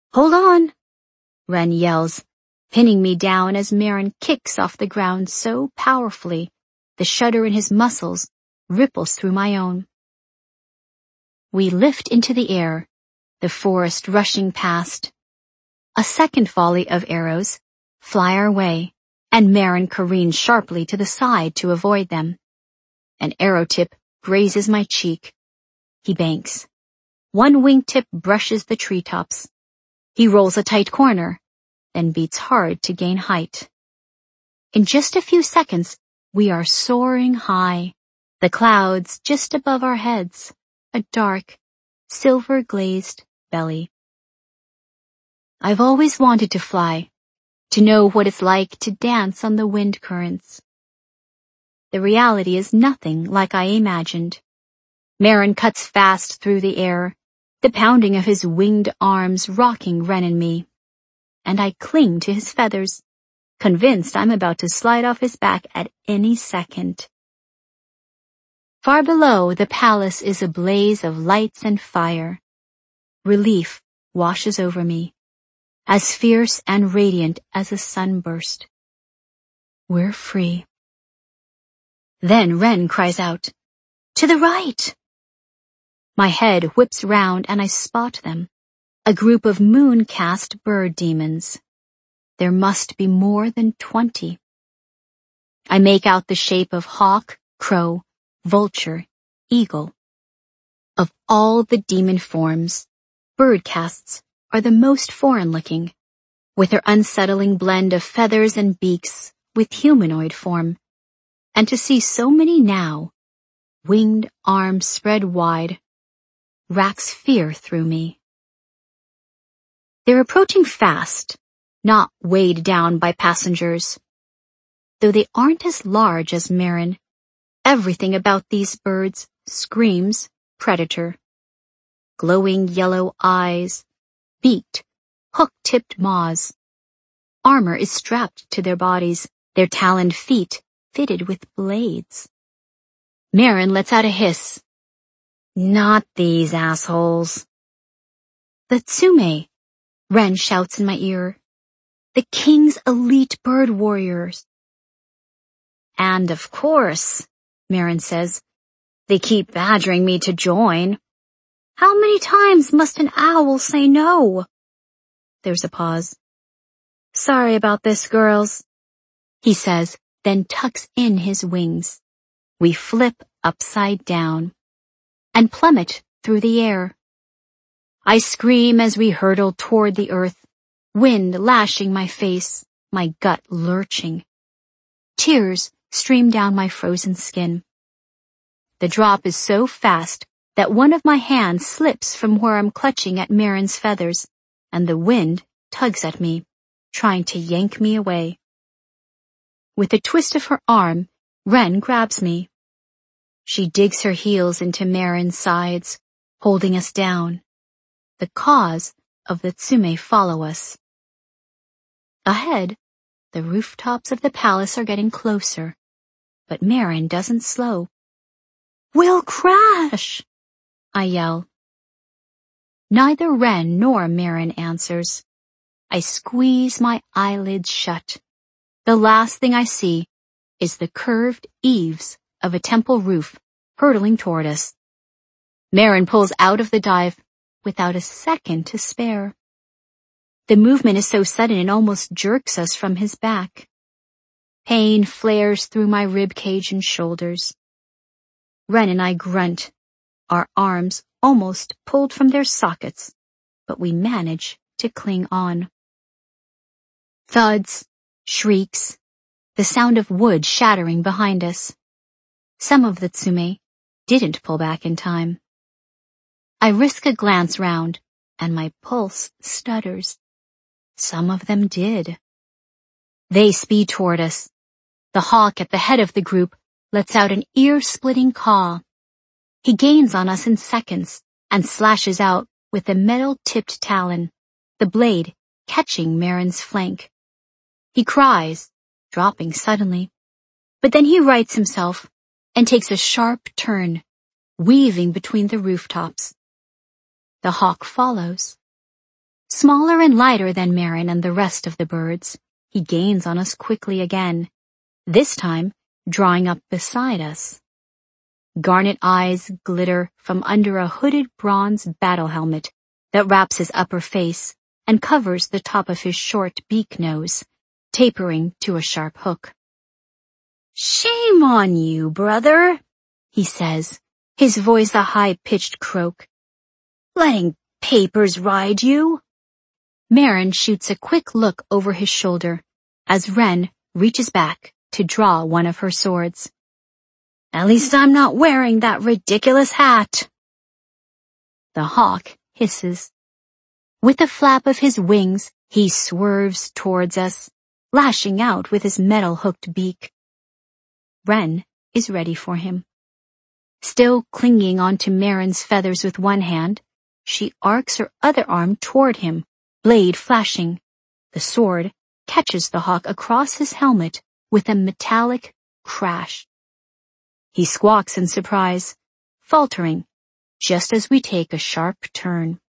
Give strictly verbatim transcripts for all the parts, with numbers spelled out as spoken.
Hold on, Wren yells, pinning me down as Maren kicks off the ground so powerfully, the shudder in his muscles ripples through my own. We lift into the air, the forest rushing past. A second volley of arrows fly our way, and Maren careens sharply to the side to avoid them. An arrow tip grazes my cheek. He banks. One wingtip brushes the treetops. He rolls a tight corner, then beats hard to gain height. In just a few seconds, we are soaring high, the clouds just above our heads, a dark, silver-glazed belly. I've always wanted to fly, to know what it's like to dance on the wind currents. The reality is nothing like I imagined. Maren cuts fast through the air, the pounding of his winged arms rocking Wren and me. And I cling to his feathers, convinced I'm about to slide off his back at any second. Far below, the palace is a blaze of lights and fire. Relief washes over me, as fierce and radiant as a sunburst. We're free. Then Wren cries out, "To the right!" My head whips round and I spot them, a group of moon-cast bird demons. There must be more than twenty. I make out the shape of hawk, crow, vulture, eagle. Of all the demon forms, bird casts are the most foreign-looking, with their unsettling blend of feathers and beaks with humanoid form. And to see so many now, winged arms spread wide, racks fear through me. They're approaching fast, not weighed down by passengers. Though they aren't as large as Maren, everything about these birds screams predator. Glowing yellow eyes, beaked, hook-tipped maws. Armor is strapped to their bodies, their taloned feet fitted with blades. Maren lets out a hiss. Not these assholes. The Tsume, Wren shouts in my ear. The king's elite bird warriors. And of course, Maren says, they keep badgering me to join. How many times must an owl say no? There's a pause. Sorry about this, girls, he says, then tucks in his wings. We flip upside down and plummet through the air. I scream as we hurtle toward the earth, wind lashing my face, my gut lurching. Tears stream down my frozen skin. The drop is so fast that one of my hands slips from where I'm clutching at Maren's feathers, and the wind tugs at me, trying to yank me away. With a twist of her arm, Wren grabs me. She digs her heels into Maren's sides, holding us down. The cause of the Tsume follow us. Ahead, the rooftops of the palace are getting closer, but Maren doesn't slow. We'll crash! I yell. Neither Wren nor Maren answers. I squeeze my eyelids shut. The last thing I see is the curved eaves of a temple roof hurtling toward us. Maren pulls out of the dive without a second to spare. The movement is so sudden it almost jerks us from his back. Pain flares through my rib cage and shoulders. Wren and I grunt, our arms almost pulled from their sockets, but we manage to cling on. Thuds, shrieks, the sound of wood shattering behind us. Some of the Tsume didn't pull back in time. I risk a glance round, and my pulse stutters. Some of them did. They speed toward us. The hawk at the head of the group lets out an ear-splitting caw. He gains on us in seconds and slashes out with a metal-tipped talon, the blade catching Maren's flank. He cries, dropping suddenly, but then he rights himself and takes a sharp turn, weaving between the rooftops. The hawk follows. Smaller and lighter than Marin and the rest of the birds, he gains on us quickly again, this time drawing up beside us. Garnet eyes glitter from under a hooded bronze battle helmet that wraps his upper face and covers the top of his short beak nose, tapering to a sharp hook. "Shame on you, brother," he says, his voice a high-pitched croak. "Letting papers ride you." Marin shoots a quick look over his shoulder as Wren reaches back to draw one of her swords. "At least I'm not wearing that ridiculous hat." The hawk hisses. With a flap of his wings, he swerves towards us, lashing out with his metal-hooked beak. Wren is ready for him. Still clinging onto Marin's feathers with one hand, she arcs her other arm toward him, blade flashing. The sword catches the hawk across his helmet with a metallic crash. He squawks in surprise, faltering, just as we take a sharp turn.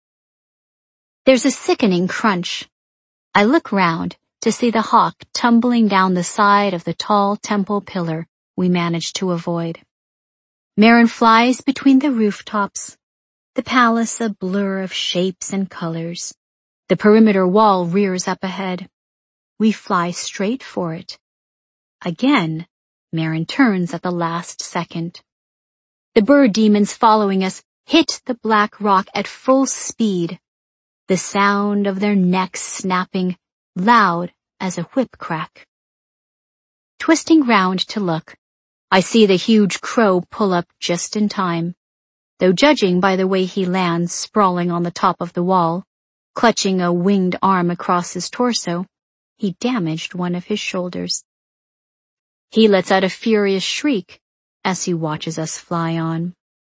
There's a sickening crunch. I look round to see the hawk tumbling down the side of the tall temple pillar we managed to avoid. Marin flies between the rooftops, the palace a blur of shapes and colors. The perimeter wall rears up ahead. We fly straight for it. Again, Marin turns at the last second. The bird demons following us hit the black rock at full speed, the sound of their necks snapping, loud as a whip crack. Twisting round to look, I see the huge crow pull up just in time, though judging by the way he lands sprawling on the top of the wall, clutching a winged arm across his torso, he damaged one of his shoulders. He lets out a furious shriek as he watches us fly on.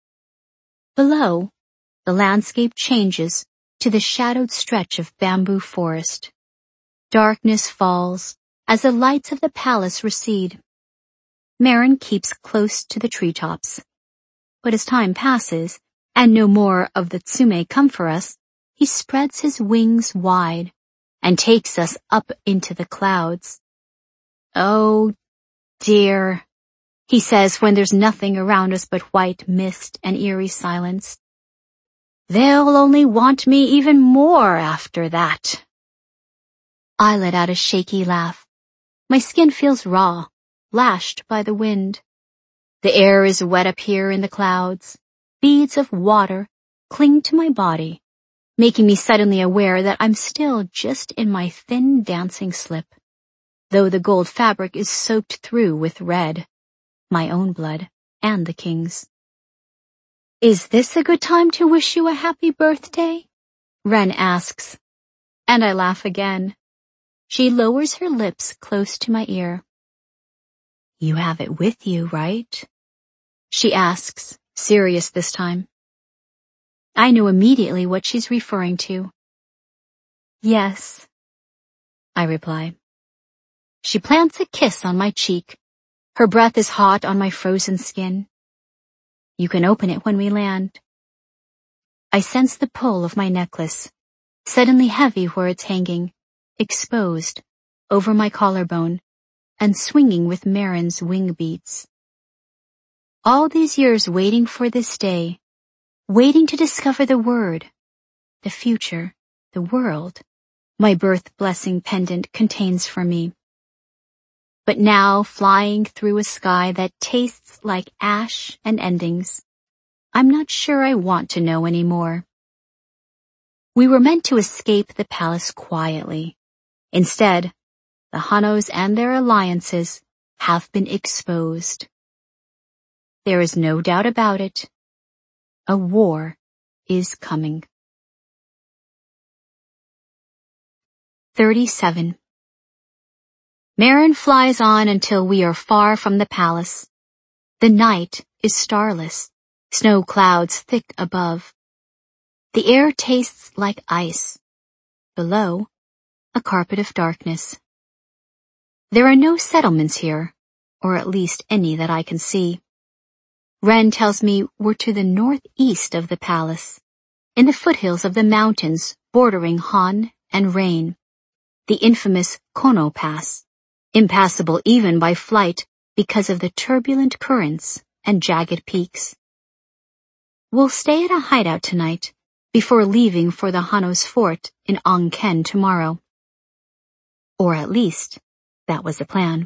Below, the landscape changes to the shadowed stretch of bamboo forest. Darkness falls as the lights of the palace recede. Marin keeps close to the treetops. But as time passes, and no more of the Tsume come for us, he spreads his wings wide and takes us up into the clouds. "Oh, dear," he says when there's nothing around us but white mist and eerie silence. "They'll only want me even more after that." I let out a shaky laugh. My skin feels raw, lashed by the wind. The air is wet up here in the clouds. Beads of water cling to my body, making me suddenly aware that I'm still just in my thin dancing slip, though the gold fabric is soaked through with red, my own blood and the king's. "Is this a good time to wish you a happy birthday?" Wren asks, and I laugh again. She lowers her lips close to my ear. "You have it with you, right?" she asks, serious this time. I know immediately what she's referring to. "Yes," I reply. She plants a kiss on my cheek. Her breath is hot on my frozen skin. "You can open it when we land." I sense the pull of my necklace, suddenly heavy where it's hanging, exposed, over my collarbone, and swinging with Marin's wing beats. All these years waiting for this day, waiting to discover the word, the future, the world, my birth blessing pendant contains for me. But now, flying through a sky that tastes like ash and endings, I'm not sure I want to know anymore. We were meant to escape the palace quietly. Instead, the Hanos and their alliances have been exposed. There is no doubt about it. A war is coming. thirty-seven. Marin flies on until we are far from the palace. The night is starless, snow clouds thick above. The air tastes like ice. Below, a carpet of darkness. There are no settlements here, or at least any that I can see. Wren tells me we're to the northeast of the palace, in the foothills of the mountains bordering Han and Rain, the infamous Kono Pass, impassable even by flight because of the turbulent currents and jagged peaks. We'll stay at a hideout tonight before leaving for the Hannos fort in Ongken tomorrow. Or at least, that was the plan.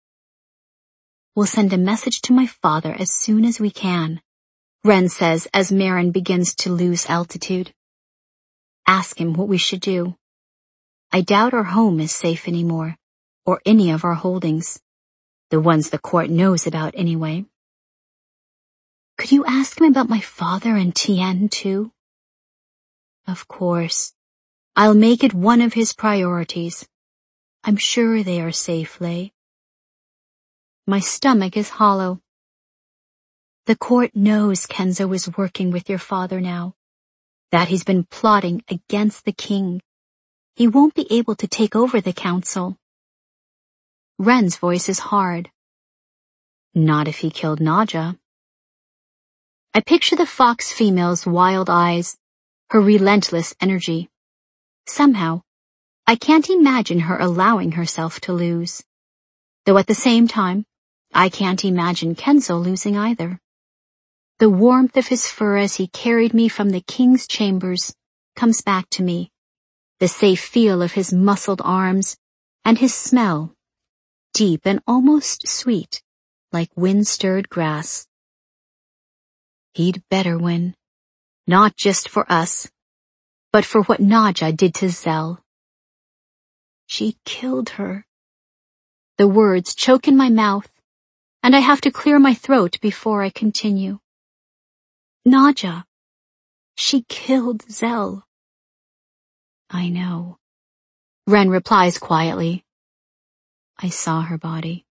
We'll send a message to my father as soon as we can, Ren says as Maren begins to lose altitude. Ask him what we should do. I doubt our home is safe anymore, or any of our holdings. The ones the court knows about anyway. Could you ask him about my father and Tien too? Of course. I'll make it one of his priorities. I'm sure they are safe, Lei. My stomach is hollow. The court knows Kenzo is working with your father now, that he's been plotting against the king. He won't be able to take over the council. Ren's voice is hard. Not if he killed Naja. I picture the fox female's wild eyes, her relentless energy. Somehow, I can't imagine her allowing herself to lose. Though at the same time, I can't imagine Kenzo losing either. The warmth of his fur as he carried me from the king's chambers comes back to me, the safe feel of his muscled arms, and his smell, deep and almost sweet, like wind-stirred grass. He'd better win, not just for us, but for what Naja did to Zell. She killed her. The words choke in my mouth, and I have to clear my throat before I continue. Naja. She killed Zell. I know. Ren replies quietly. I saw her body.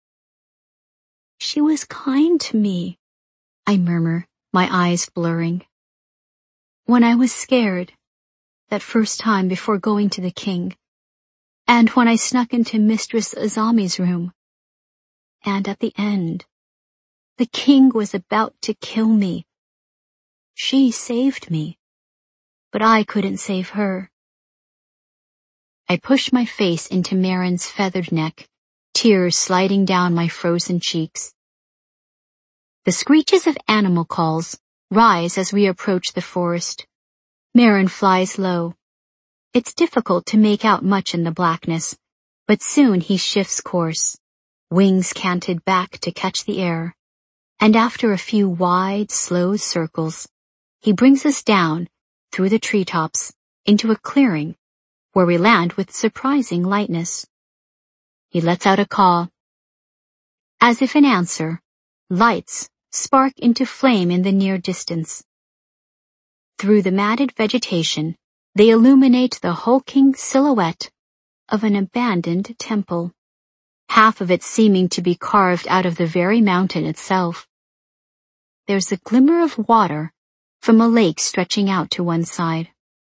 She was kind to me, I murmur, my eyes blurring. When I was scared, that first time before going to the king, and when I snuck into Mistress Azami's room, and at the end, the king was about to kill me. She saved me, but I couldn't save her. I push my face into Maren's feathered neck, tears sliding down my frozen cheeks. The screeches of animal calls rise as we approach the forest. Maren flies low. It's difficult to make out much in the blackness, but soon he shifts course, wings canted back to catch the air, and after a few wide, slow circles, he brings us down through the treetops into a clearing where we land with surprising lightness. He lets out a caw. As if in answer, lights spark into flame in the near distance. Through the matted vegetation, they illuminate the hulking silhouette of an abandoned temple, half of it seeming to be carved out of the very mountain itself. There's a glimmer of water from a lake stretching out to one side.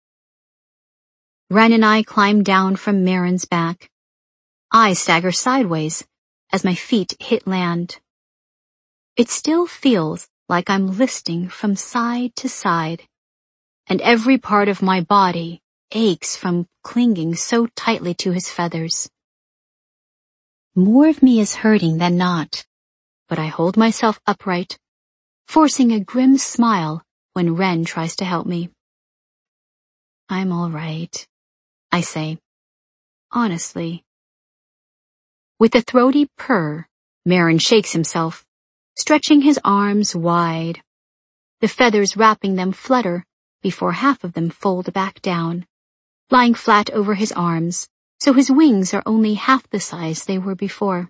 Ren and I climb down from Maren's back. I stagger sideways as my feet hit land. It still feels like I'm listing from side to side, and every part of my body aches from clinging so tightly to his feathers. More of me is hurting than not, but I hold myself upright, forcing a grim smile when Ren tries to help me. I'm all right, I say, honestly. With a throaty purr, Maren shakes himself, stretching his arms wide. The feathers wrapping them flutter before half of them fold back down, lying flat over his arms, so his wings are only half the size they were before.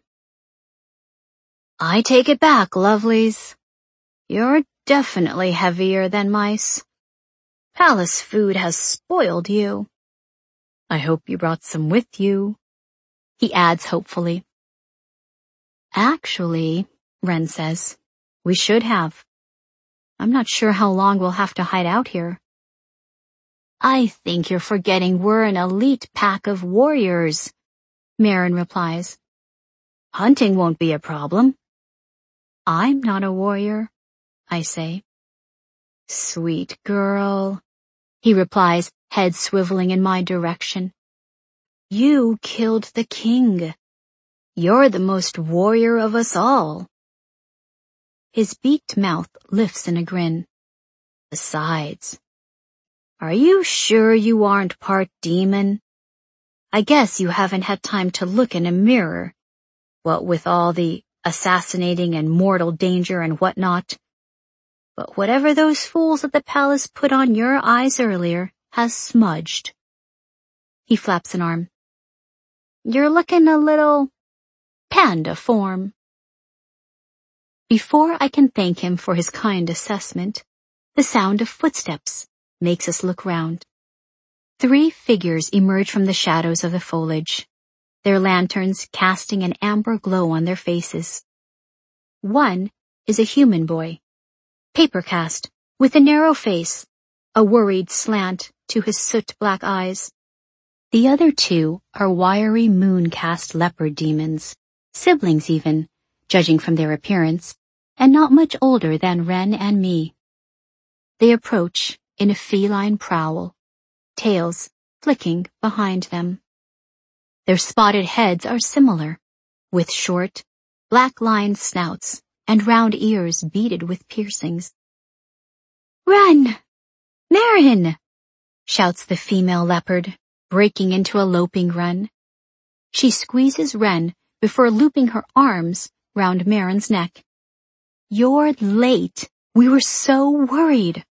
I take it back, lovelies. You're definitely heavier than mice. Palace food has spoiled you. I hope you brought some with you, he adds hopefully. Actually, Ren says, we should have. I'm not sure how long we'll have to hide out here. I think you're forgetting we're an elite pack of warriors, Maren replies. Hunting won't be a problem. I'm not a warrior, I say. Sweet girl, he replies head swiveling in my direction. You killed the king. You're the most warrior of us all. His beaked mouth lifts in a grin. Besides, are you sure you aren't part demon? I guess you haven't had time to look in a mirror, what with all the assassinating and mortal danger and whatnot. But whatever those fools at the palace put on your eyes earlier has smudged. He flaps an arm. You're looking a little panda form. Before I can thank him for his kind assessment, the sound of footsteps makes us look round. Three figures emerge from the shadows of the foliage, their lanterns casting an amber glow on their faces. One is a human boy, paper-cast, with a narrow face, a worried slant to his soot-black eyes. The other two are wiry moon-cast leopard demons, siblings even, judging from their appearance, and not much older than Ren and me. They approach in a feline prowl, tails flicking behind them. Their spotted heads are similar, with short, black-lined snouts and round ears beaded with piercings. Run! Merrin! Shouts the female leopard, breaking into a loping run. She squeezes Ren before looping her arms round Merrin's neck. You're late. We were so worried.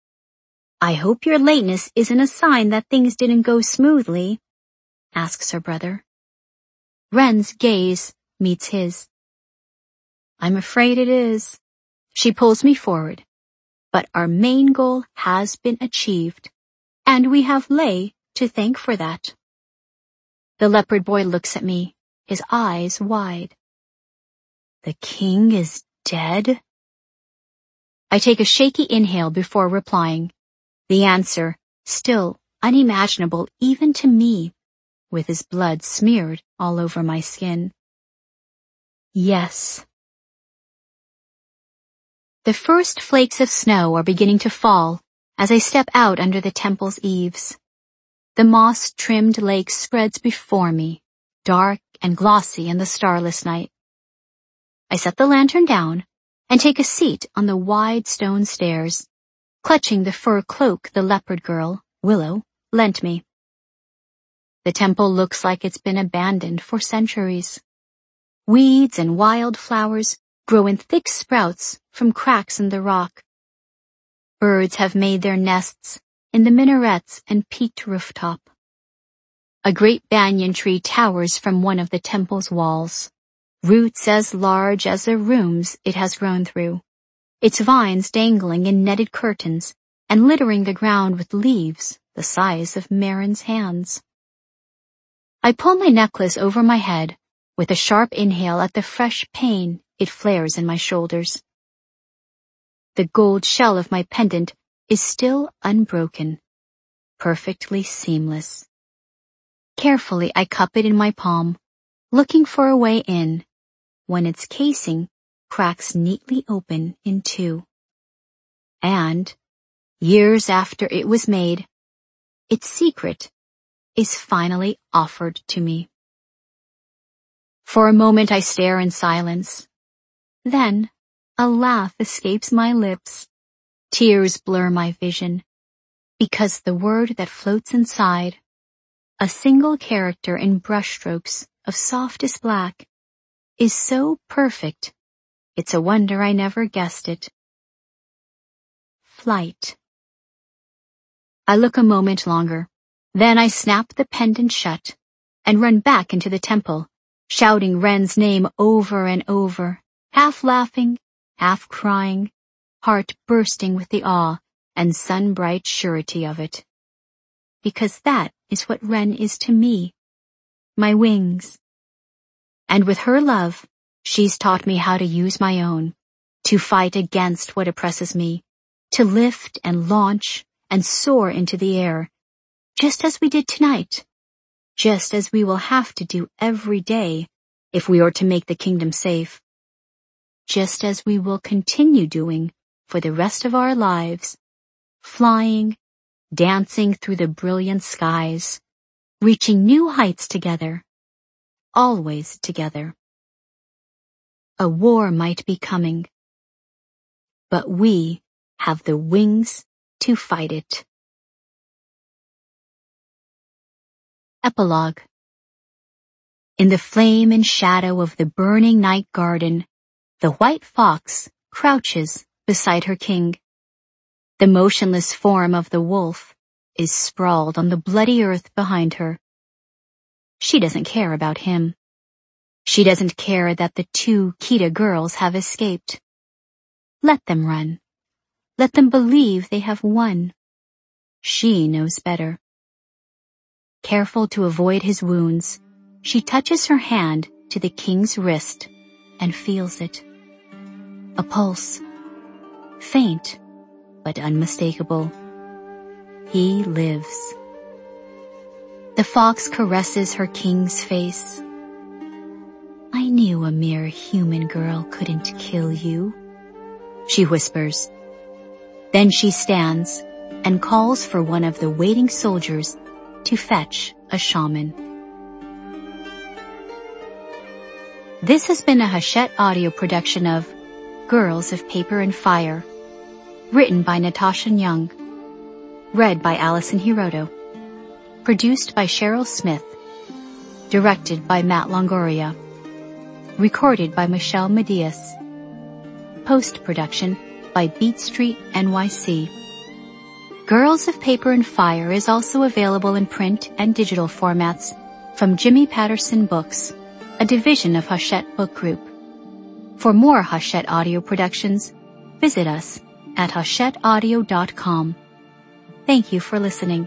I hope your lateness isn't a sign that things didn't go smoothly, asks her brother. Ren's gaze meets his. I'm afraid it is. She pulls me forward, but our main goal has been achieved, and we have Lei to thank for that. The leopard boy looks at me, his eyes wide. The king is dead? I take a shaky inhale before replying, the answer still unimaginable even to me, with his blood smeared all over my skin. Yes. The first flakes of snow are beginning to fall as I step out under the temple's eaves. The moss-trimmed lake spreads before me, dark and glossy in the starless night. I set the lantern down and take a seat on the wide stone stairs, clutching the fur cloak the leopard girl, Willow, lent me. The temple looks like it's been abandoned for centuries. Weeds and wild flowers grow in thick sprouts from cracks in the rock. Birds have made their nests in the minarets and peaked rooftop. A great banyan tree towers from one of the temple's walls, roots as large as the rooms it has grown through, its vines dangling in netted curtains and littering the ground with leaves the size of Merrin's hands. I pull my necklace over my head with a sharp inhale at the fresh pain it flares in my shoulders. The gold shell of my pendant is still unbroken, perfectly seamless. Carefully I cup it in my palm, looking for a way in, when its casing cracks neatly open in two. And, years after it was made, its secret is finally offered to me. For a moment I stare in silence. Then, a laugh escapes my lips. Tears blur my vision, because the word that floats inside, a single character in brushstrokes of softest black, is so perfect, it's a wonder I never guessed it. Flight. I look a moment longer, then I snap the pendant shut and run back into the temple, shouting Ren's name over and over, half laughing, half crying, heart bursting with the awe and sun-bright surety of it. Because that is what Ren is to me, my wings. And with her love, she's taught me how to use my own, to fight against what oppresses me, to lift and launch and soar into the air, just as we did tonight, just as we will have to do every day if we are to make the kingdom safe, just as we will continue doing for the rest of our lives, flying, dancing through the brilliant skies, reaching new heights together, always together. A war might be coming, but we have the wings to fight it. Epilogue. In the flame and shadow of the burning night garden, the white fox crouches beside her king. The motionless form of the wolf is sprawled on the bloody earth behind her. She doesn't care about him. She doesn't care that the two Kida girls have escaped. Let them run. Let them believe they have won. She knows better. Careful to avoid his wounds, she touches her hand to the king's wrist and feels it. A pulse. Faint, but unmistakable. He lives. The fox caresses her king's face. I knew a mere human girl couldn't kill you, she whispers. Then she stands and calls for one of the waiting soldiers to fetch a shaman. This has been a Hachette audio production of Girls of Paper and Fire, written by Natasha Young, read by Alison Hiroto, produced by Cheryl Smith, directed by Matt Longoria, recorded by Michelle Medias, post-production by Beat Street N Y C. Girls of Paper and Fire is also available in print and digital formats from Jimmy Patterson Books, a division of Hachette Book Group. For more Hachette audio productions, visit us at hachette audio dot com. Thank you for listening.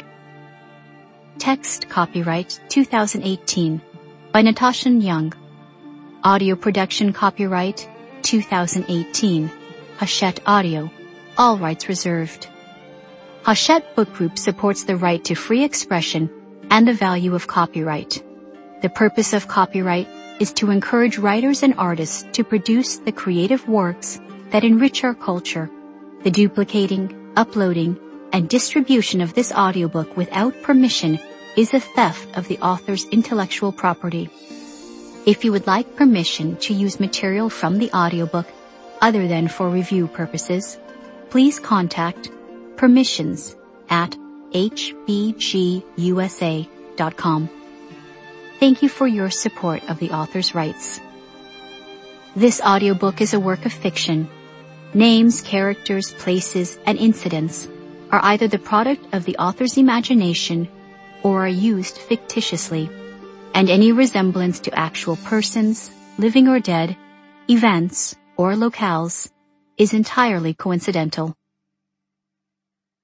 Text copyright two thousand eighteen by Natasha Young. Audio production copyright two thousand eighteen. Hachette Audio. All rights reserved. Hachette Book Group supports the right to free expression and the value of copyright. The purpose of copyright is to encourage writers and artists to produce the creative works that enrich our culture. The duplicating, uploading, and distribution of this audiobook without permission is a theft of the author's intellectual property. If you would like permission to use material from the audiobook other than for review purposes, please contact permissions at h b g u s a dot com. Thank you for your support of the author's rights. This audiobook is a work of fiction. Names, characters, places, and incidents are either the product of the author's imagination or are used fictitiously, and any resemblance to actual persons, living or dead, events, or locales is entirely coincidental.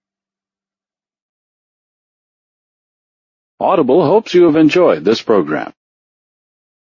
Audible hopes you have enjoyed this program.